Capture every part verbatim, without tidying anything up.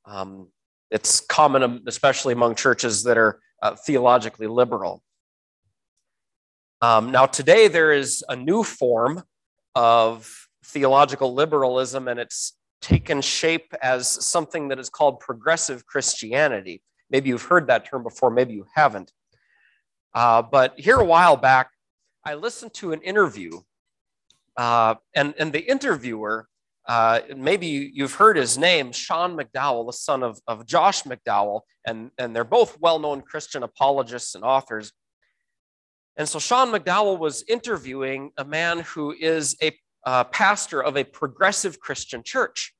Um, it's common, especially among churches that are uh, theologically liberal. Um, now, today there is a new form of theological liberalism, and it's taken shape as something that is called progressive Christianity. Maybe you've heard that term before, maybe you haven't. Uh, but here a while back, I listened to an interview, uh, and, and the interviewer, uh, maybe you've heard his name, Sean McDowell, the son of, of Josh McDowell, and, and they're both well-known Christian apologists and authors. And so Sean McDowell was interviewing a man who is a uh, pastor of a progressive Christian church.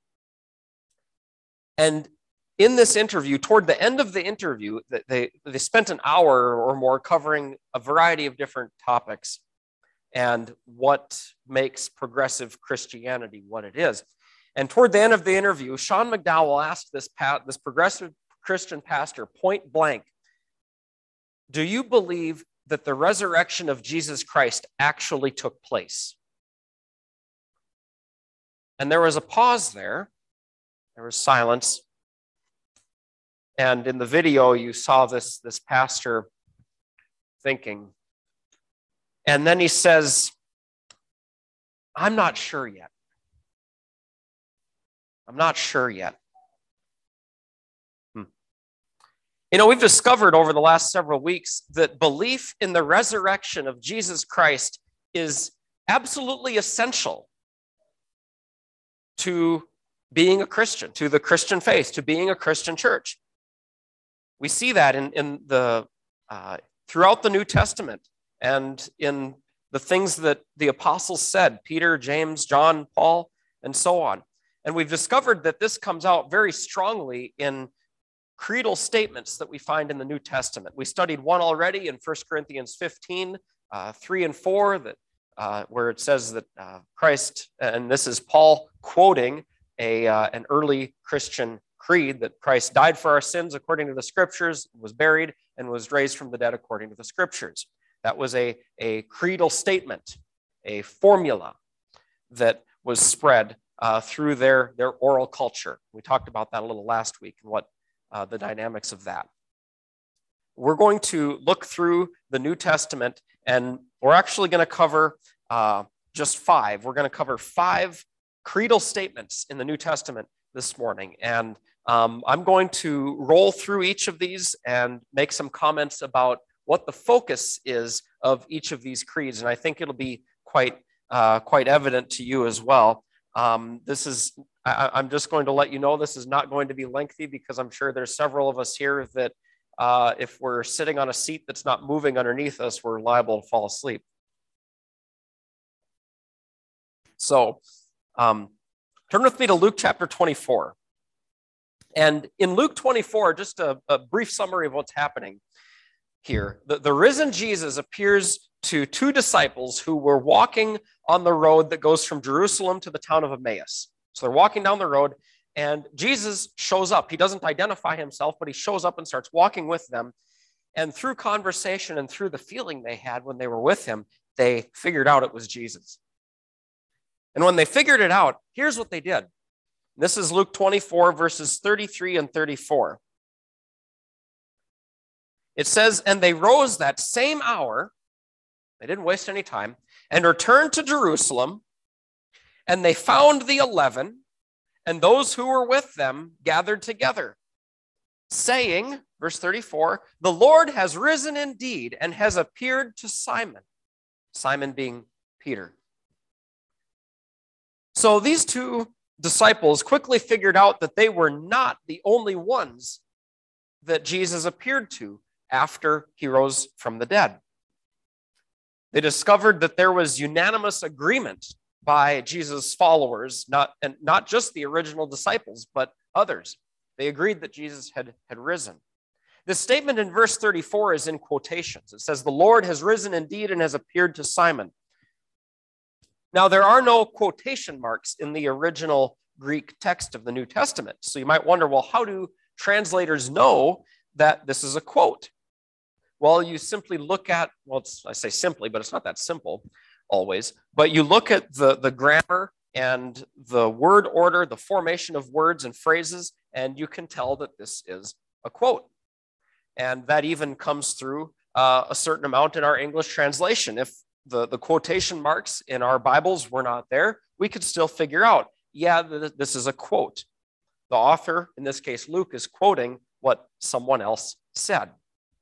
And in this interview, toward the end of the interview, they, they spent an hour or more covering a variety of different topics and what makes progressive Christianity what it is. And toward the end of the interview, Sean McDowell asked this, this progressive Christian pastor point blank, do you believe that the resurrection of Jesus Christ actually took place? And there was a pause there. There was silence. And in the video, you saw this, this pastor thinking. And then he says, I'm not sure yet. I'm not sure yet. Hmm. You know, we've discovered over the last several weeks that belief in the resurrection of Jesus Christ is absolutely essential to being a Christian, to the Christian faith, to being a Christian church. We see that in, in the uh, throughout the New Testament and in the things that the apostles said, Peter, James, John, Paul, and so on. And we've discovered that this comes out very strongly in creedal statements that we find in the New Testament. We studied one already in First Corinthians fifteen, uh, three and four, that, uh, where it says that uh, Christ, and this is Paul quoting a, uh, an early Christian creed, that Christ died for our sins according to the scriptures, was buried, and was raised from the dead according to the scriptures. That was a, a creedal statement, a formula that was spread uh, through their, their oral culture. We talked about that a little last week and what uh, the dynamics of that. We're going to look through the New Testament, and we're actually going to cover uh, just five. We're going to cover five creedal statements in the New Testament this morning. And um, I'm going to roll through each of these and make some comments about what the focus is of each of these creeds. And I think it'll be quite, uh, quite evident to you as well. Um, this is, I, I'm just going to let you know this is not going to be lengthy, because I'm sure there's several of us here that uh, if we're sitting on a seat that's not moving underneath us, we're liable to fall asleep. So um, turn with me to Luke chapter twenty-four. And in Luke twenty-four, just a, a brief summary of what's happening here. The, the risen Jesus appears to two disciples who were walking on the road that goes from Jerusalem to the town of Emmaus. So they're walking down the road, and Jesus shows up. He doesn't identify himself, but he shows up and starts walking with them. And through conversation and through the feeling they had when they were with him, they figured out it was Jesus. And when they figured it out, here's what they did. This is Luke twenty-four, verses thirty-three and thirty-four. It says, and they rose that same hour, they didn't waste any time, and returned to Jerusalem, and they found the eleven, and those who were with them gathered together, saying, verse thirty-four, the Lord has risen indeed and has appeared to Simon, Simon being Peter. So these two disciples quickly figured out that they were not the only ones that Jesus appeared to after he rose from the dead. They discovered that there was unanimous agreement by Jesus' followers, not, and not just the original disciples, but others. They agreed that Jesus had, had risen. This statement in verse thirty-four is in quotations. It says, the Lord has risen indeed and has appeared to Simon. Now, there are no quotation marks in the original Greek text of the New Testament. So you might wonder, well, how do translators know that this is a quote? Well, you simply look at, well, it's, I say simply, but it's not that simple always, but you look at the, the grammar and the word order, the formation of words and phrases, and you can tell that this is a quote. And that even comes through uh, a certain amount in our English translation. If the, the quotation marks in our Bibles were not there, we could still figure out, yeah, th- this is a quote. The author, in this case Luke, is quoting what someone else said.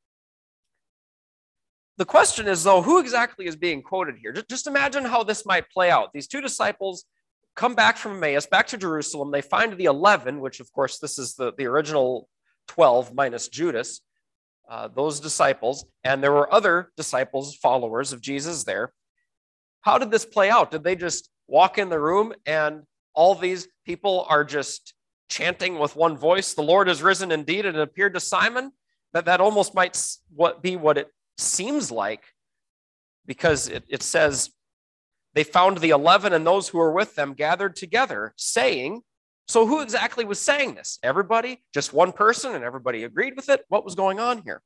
The question is, though, who exactly is being quoted here? Just, just imagine how this might play out. These two disciples come back from Emmaus, back to Jerusalem. They find the eleven, which, of course, this is the, the original twelve minus Judas, uh, those disciples. And there were other disciples, followers of Jesus there. How did this play out? Did they just walk in the room and all these people are just chanting with one voice, "The Lord is risen indeed," and it appeared to Simon? That, that almost might what be what it seems like, because it, it says they found the eleven and those who were with them gathered together, saying, so who exactly was saying this? Everybody? Just one person and everybody agreed with it? What was going on here?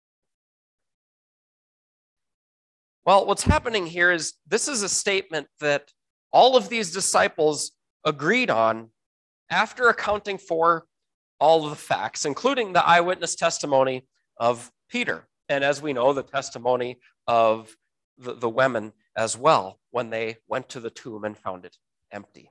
Well, what's happening here is this is a statement that all of these disciples agreed on after accounting for all of the facts, including the eyewitness testimony of Peter. And as we know, the testimony of the, the women as well, when they went to the tomb and found it empty.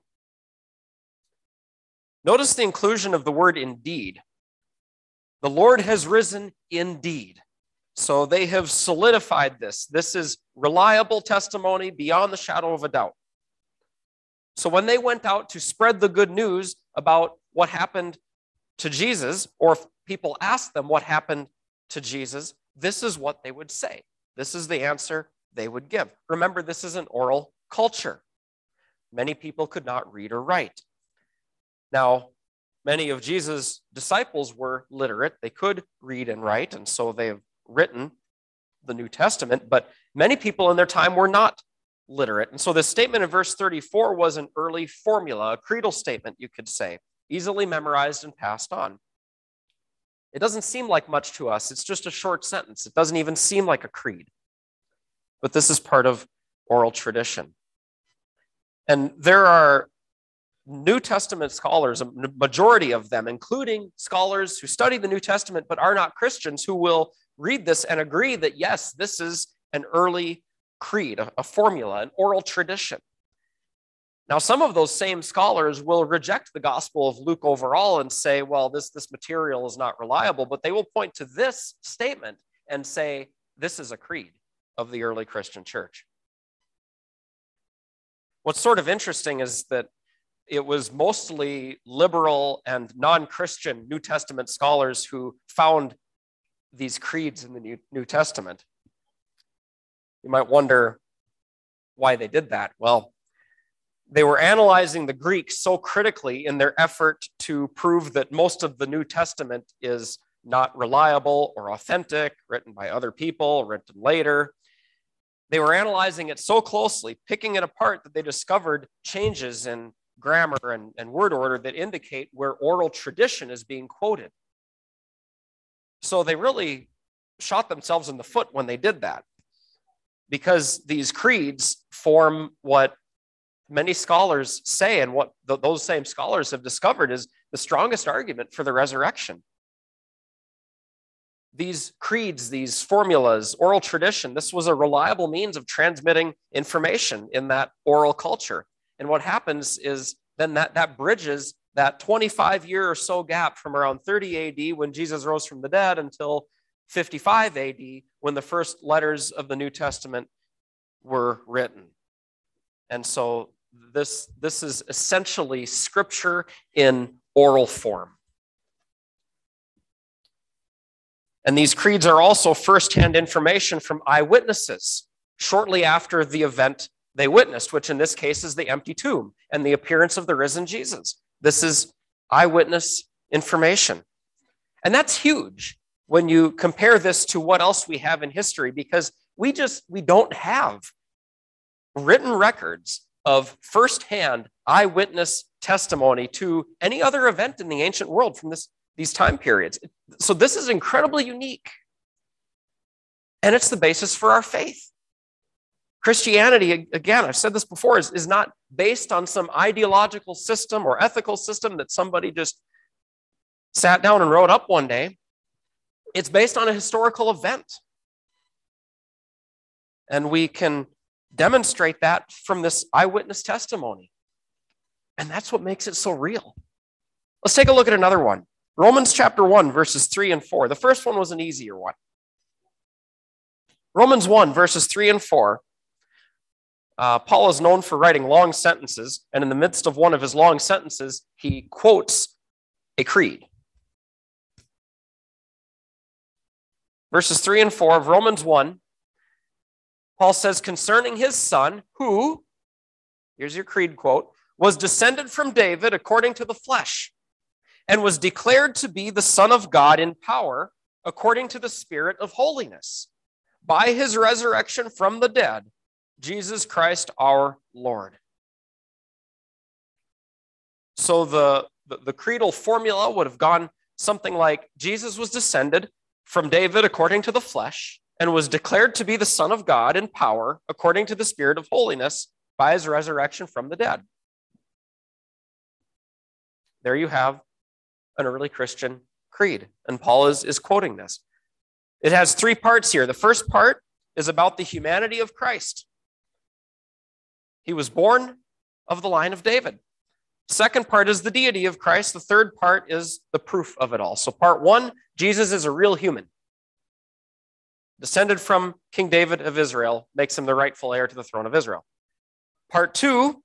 Notice the inclusion of the word indeed. The Lord has risen indeed. So they have solidified this. This is reliable testimony beyond the shadow of a doubt. So when they went out to spread the good news about what happened to Jesus, or if people asked them what happened to Jesus, this is what they would say. This is the answer they would give. Remember, this is an oral culture. Many people could not read or write. Now, many of Jesus' disciples were literate. They could read and write, and so they've written the New Testament, but many people in their time were not literate. And so this statement in verse thirty-four was an early formula, a creedal statement, you could say, easily memorized and passed on. It doesn't seem like much to us. It's just a short sentence. It doesn't even seem like a creed. But this is part of oral tradition. And there are New Testament scholars, a majority of them, including scholars who study the New Testament but are not Christians, who will read this and agree that, yes, this is an early creed, a, a formula, an oral tradition. Now, some of those same scholars will reject the Gospel of Luke overall and say, well, this, this material is not reliable, but they will point to this statement and say, this is a creed of the early Christian church. What's sort of interesting is that it was mostly liberal and non-Christian New Testament scholars who found these creeds in the New, New Testament. You might wonder why they did that. Well, they were analyzing the Greek so critically in their effort to prove that most of the New Testament is not reliable or authentic, written by other people, written later. They were analyzing it so closely, picking it apart, that they discovered changes in grammar and, and word order that indicate where oral tradition is being quoted. So they really shot themselves in the foot when they did that, because these creeds form what many scholars say, and what th- those same scholars have discovered is the strongest argument for the resurrection. These creeds, these formulas, oral tradition, this was a reliable means of transmitting information in that oral culture. And what happens is then that, that bridges that twenty-five year or so gap from around thirty A D when Jesus rose from the dead until fifty-five A D when the first letters of the New Testament were written. And so this, this is essentially scripture in oral form. And these creeds are also firsthand information from eyewitnesses shortly after the event they witnessed, which in this case is the empty tomb and the appearance of the risen Jesus. This is eyewitness information. And that's huge when you compare this to what else we have in history, because we just, we don't have written records of firsthand eyewitness testimony to any other event in the ancient world from this, these time periods. So this is incredibly unique. And it's the basis for our faith. Christianity, again, I've said this before, is, is not based on some ideological system or ethical system that somebody just sat down and wrote up one day. It's based on a historical event. And we can demonstrate that from this eyewitness testimony. And that's what makes it so real. Let's take a look at another one. Romans chapter one, verses three and four. The first one was an easier one. Romans one, verses three and four. Uh, Paul is known for writing long sentences, and in the midst of one of his long sentences, he quotes a creed. Verses three and four of Romans one, Paul says, concerning his son, who, here's your creed quote, was descended from David according to the flesh, and was declared to be the Son of God in power according to the Spirit of holiness, by his resurrection from the dead, Jesus Christ our Lord. So the, the, the creedal formula would have gone something like, Jesus was descended from David according to the flesh, and was declared to be the Son of God in power according to the Spirit of holiness by his resurrection from the dead. There you have an early Christian creed, and Paul is, is quoting this. It has three parts here. The first part is about the humanity of Christ. He was born of the line of David. Second part is the deity of Christ. The third part is the proof of it all. So part one, Jesus is a real human. Descended from King David of Israel, makes him the rightful heir to the throne of Israel. Part two,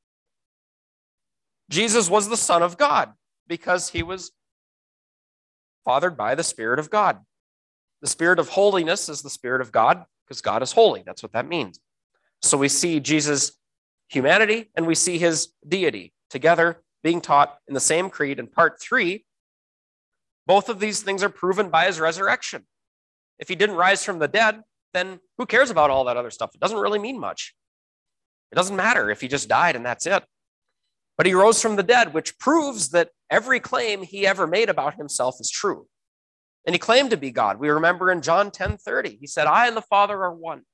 Jesus was the Son of God because he was fathered by the Spirit of God. The Spirit of holiness is the Spirit of God because God is holy. That's what that means. So we see Jesus' humanity and we see his deity together being taught in the same creed. In part three, both of these things are proven by his resurrection. If he didn't rise from the dead, then who cares about all that other stuff? It doesn't really mean much. It doesn't matter if he just died and that's it. But he rose from the dead, which proves that every claim he ever made about himself is true. And he claimed to be God. We remember in John ten thirty, he said, I and the Father are one.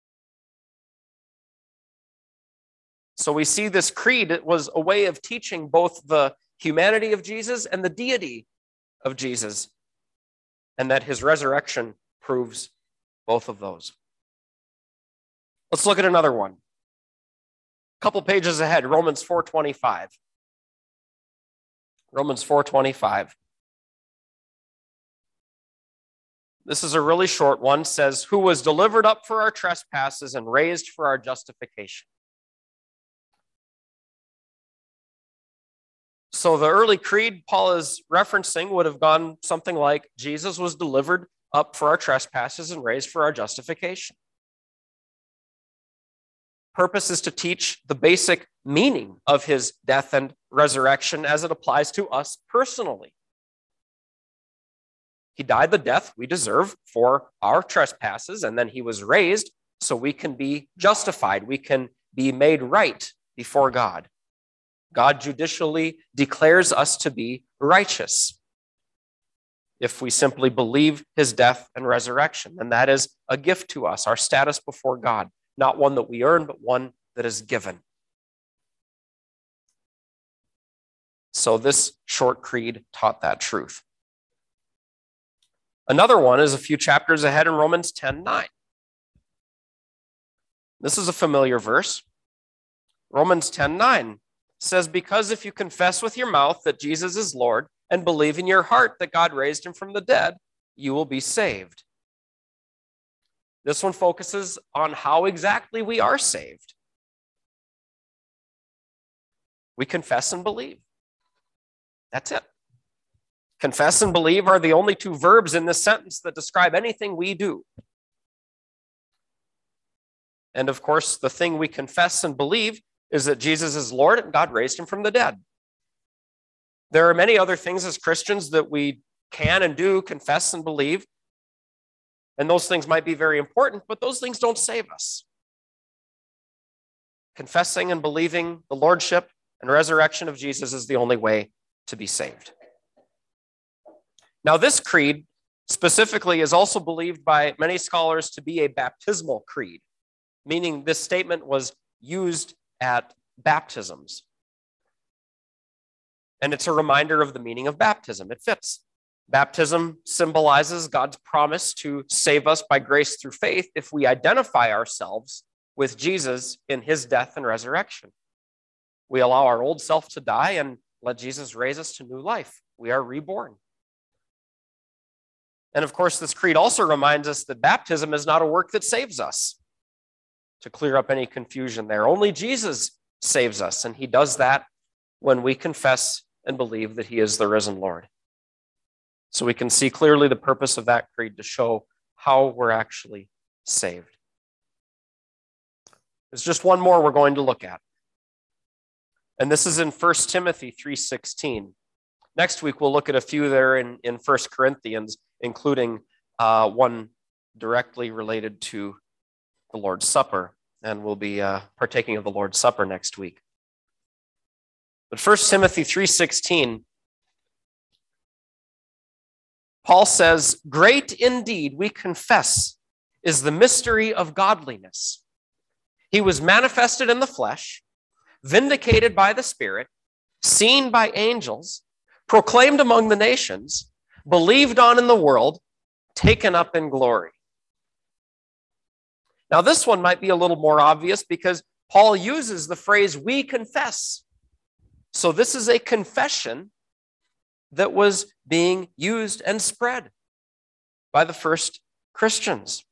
So we see this creed, it was a way of teaching both the humanity of Jesus and the deity of Jesus, and that his resurrection proves both of those. Let's look at another one. A couple pages ahead, Romans four twenty-five. Romans four twenty-five. This is a really short one. Says, who was delivered up for our trespasses and raised for our justification. So the early creed Paul is referencing would have gone something like, Jesus was delivered up for our trespasses and raised for our justification. Purpose is to teach the basic meaning of his death and resurrection as it applies to us personally. He died the death we deserve for our trespasses, and then he was raised so we can be justified. We can be made right before God. God judicially declares us to be righteous if we simply believe his death and resurrection. And that is a gift to us, our status before God, not one that we earn, but one that is given. So this short creed taught that truth. Another one is a few chapters ahead in Romans ten nine. This is a familiar verse. Romans ten nine says, because if you confess with your mouth that Jesus is Lord and believe in your heart that God raised him from the dead, you will be saved. This one focuses on how exactly we are saved. We confess and believe. That's it. Confess and believe are the only two verbs in this sentence that describe anything we do. And of course, the thing we confess and believe is that Jesus is Lord and God raised him from the dead. There are many other things as Christians that we can and do confess and believe. And those things might be very important, but those things don't save us. Confessing and believing the lordship and resurrection of Jesus is the only way to be saved. Now, this creed specifically is also believed by many scholars to be a baptismal creed. meaning this statement was used at baptisms. And it's a reminder of the meaning of baptism. It fits. Baptism symbolizes God's promise to save us by grace through faith if we identify ourselves with Jesus in his death and resurrection. We allow our old self to die and let Jesus raise us to new life. We are reborn. And of course, this creed also reminds us that baptism is not a work that saves us. To clear up any confusion there, only Jesus saves us, and he does that when we confess and believe that he is the risen Lord. So we can see clearly the purpose of that creed to show how we're actually saved. There's just one more we're going to look at. And this is in First Timothy three sixteen. Next week, we'll look at a few there in, in First Corinthians, including uh, one directly related to the Lord's Supper. And we'll be uh, partaking of the Lord's Supper next week. But First Timothy three sixteen, Paul says, "Great indeed, we confess, is the mystery of godliness. He was manifested in the flesh, vindicated by the Spirit, seen by angels, proclaimed among the nations, believed on in the world, taken up in glory." Now, this one might be a little more obvious because Paul uses the phrase, "we confess." So this is a confession that was being used and spread by the first Christians.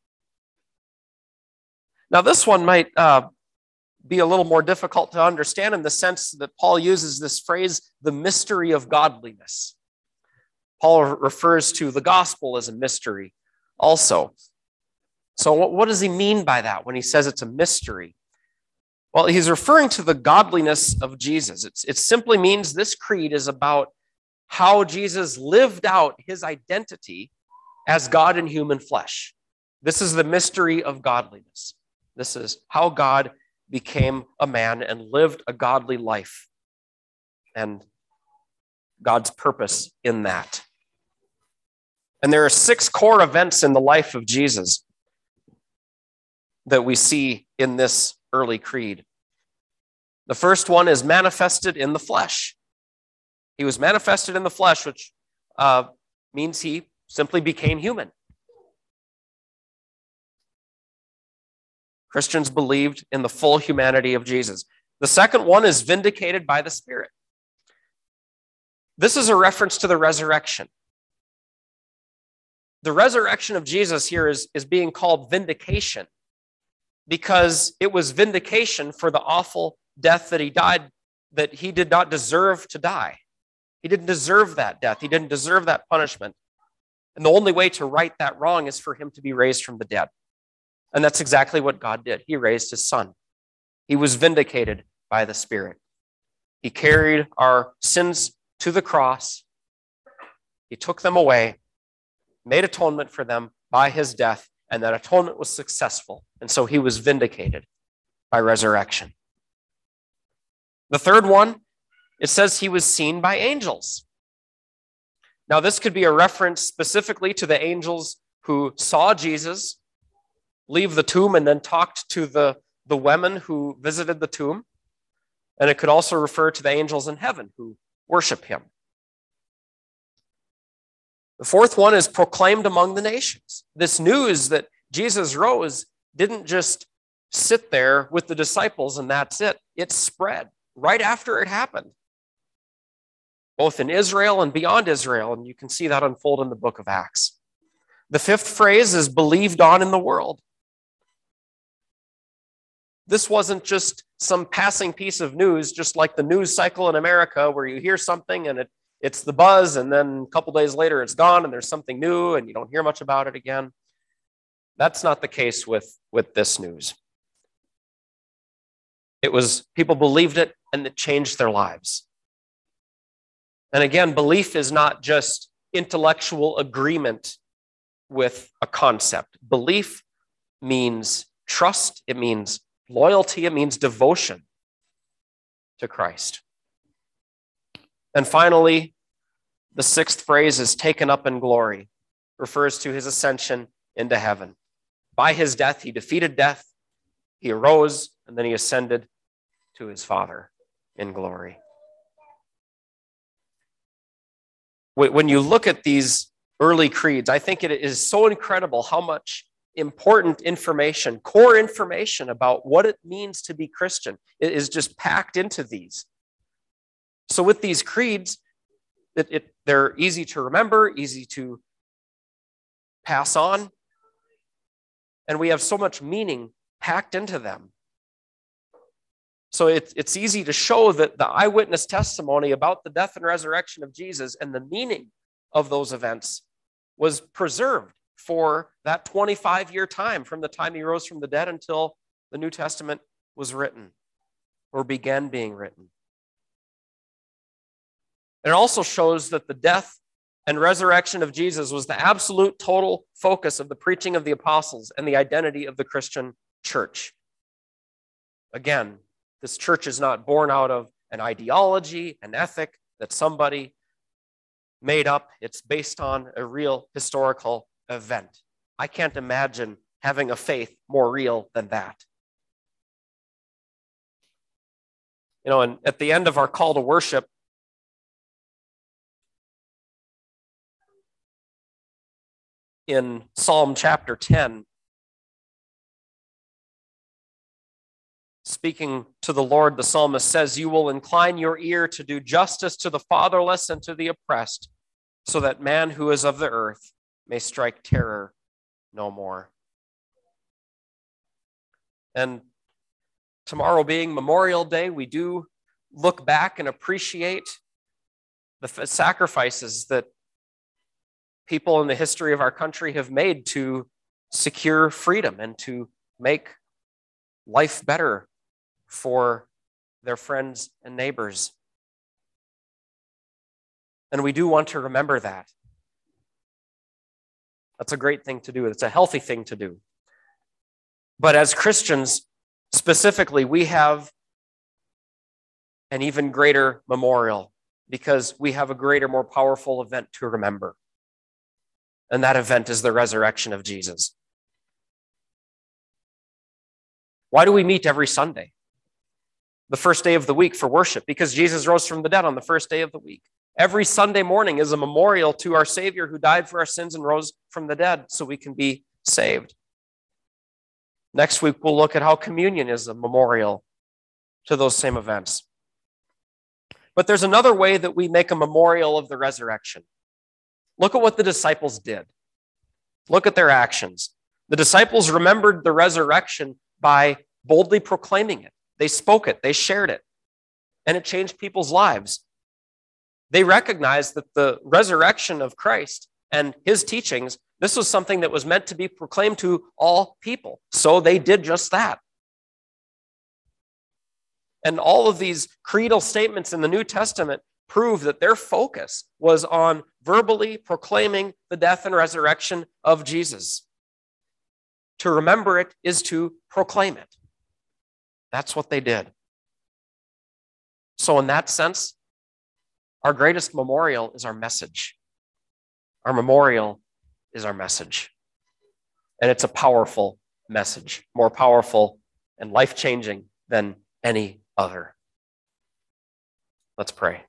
Now, this one might uh, be a little more difficult to understand in the sense that Paul uses this phrase, the mystery of godliness. Paul refers to the gospel as a mystery also. So what, what does he mean by that when he says it's a mystery? Well, he's referring to the godliness of Jesus. It's, it simply means this creed is about how Jesus lived out his identity as God in human flesh. This is the mystery of godliness. This is how God became a man and lived a godly life, and God's purpose in that. And there are six core events in the life of Jesus that we see in this early creed. The first one is manifested in the flesh. He was manifested in the flesh, which uh, means he simply became human. Christians believed in the full humanity of Jesus. The second one is vindicated by the Spirit. This is a reference to the resurrection. The resurrection of Jesus here is, is being called vindication because it was vindication for the awful death that he died, that he did not deserve to die. He didn't deserve that death. He didn't deserve that punishment. And the only way to right that wrong is for him to be raised from the dead. And that's exactly what God did. He raised his son. He was vindicated by the Spirit. He carried our sins to the cross. He took them away, made atonement for them by his death, and that atonement was successful. And so he was vindicated by resurrection. The third one, it says he was seen by angels. Now, this could be a reference specifically to the angels who saw Jesus leave the tomb and then talked to the, the women who visited the tomb. And it could also refer to the angels in heaven who worship him. The fourth one is proclaimed among the nations. This news that Jesus rose didn't just sit there with the disciples and that's it. It spread right after it happened, both in Israel and beyond Israel, and you can see that unfold in the book of Acts. The fifth phrase is believed on in the world. This wasn't just some passing piece of news, just like the news cycle in America where you hear something and it, it's the buzz, and then a couple days later it's gone and there's something new and you don't hear much about it again. That's not the case with, with this news. It was, people believed it and it changed their lives. And again, belief is not just intellectual agreement with a concept. Belief means trust, it means loyalty, it means devotion to Christ. And finally, the sixth phrase is taken up in glory, refers to his ascension into heaven. By his death, he defeated death, He arose, and then he ascended to his Father in glory. When you look at these early creeds, I think it is so incredible how much important information, core information about what it means to be Christian is just packed into these. So with these creeds, it, it, they're easy to remember, easy to pass on, and we have so much meaning packed into them. So it, it's easy to show that the eyewitness testimony about the death and resurrection of Jesus and the meaning of those events was preserved for that twenty-five-year time from the time he rose from the dead until the New Testament was written or began being written. It also shows that the death and resurrection of Jesus was the absolute total focus of the preaching of the apostles and the identity of the Christian church. Again, this church is not born out of an ideology, an ethic that somebody made up. It's based on a real historical event. I can't imagine having a faith more real than that. You know, and at the end of our call to worship, in Psalm chapter ten, speaking to the Lord, the psalmist says, "You will incline your ear to do justice to the fatherless and to the oppressed, so that man who is of the earth may strike terror no more." And tomorrow being Memorial Day, we do look back and appreciate the sacrifices that people in the history of our country have made to secure freedom and to make life better for their friends and neighbors. And we do want to remember that. That's a great thing to do. It's a healthy thing to do. But as Christians, specifically, we have an even greater memorial because we have a greater, more powerful event to remember. And that event is the resurrection of Jesus. Why do we meet every Sunday? The first day of the week for worship, because Jesus rose from the dead on the first day of the week. Every Sunday morning is a memorial to our Savior who died for our sins and rose from the dead so we can be saved. Next week, we'll look at how communion is a memorial to those same events. But there's another way that we make a memorial of the resurrection. Look at what the disciples did. Look at their actions. The disciples remembered the resurrection by boldly proclaiming it. They spoke it, they shared it, and it changed people's lives. They recognized that the resurrection of Christ and his teachings, this was something that was meant to be proclaimed to all people. So they did just that. And all of these creedal statements in the New Testament prove that their focus was on verbally proclaiming the death and resurrection of Jesus. To remember it is to proclaim it. That's what they did. So in that sense, our greatest memorial is our message. Our memorial is our message. And it's a powerful message, more powerful and life-changing than any other. Let's pray.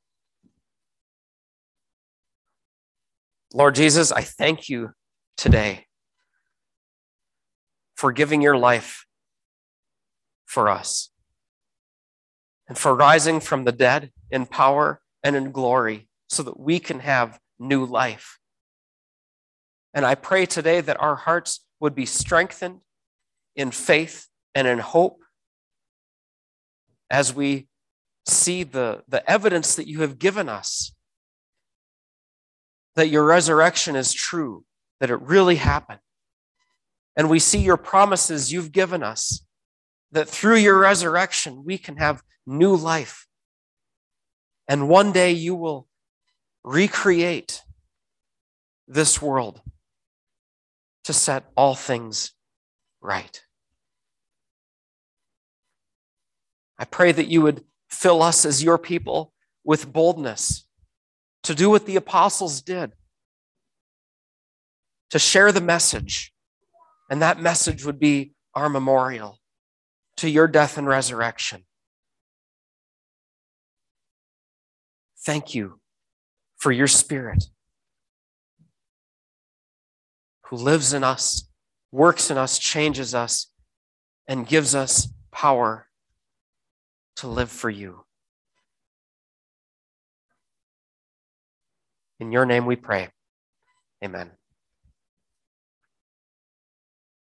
Lord Jesus, I thank you today for giving your life for us and for rising from the dead in power and in glory so that we can have new life. And I pray today that our hearts would be strengthened in faith and in hope as we see the, the evidence that you have given us that your resurrection is true, that it really happened. And we see your promises you've given us, that through your resurrection, we can have new life. And one day you will recreate this world to set all things right. I pray that you would fill us as your people with boldness to do what the apostles did, to share the message, and that message would be our memorial, to your death and resurrection. Thank you for your Spirit who lives in us, works in us, changes us, and gives us power to live for you. In your name we pray. Amen.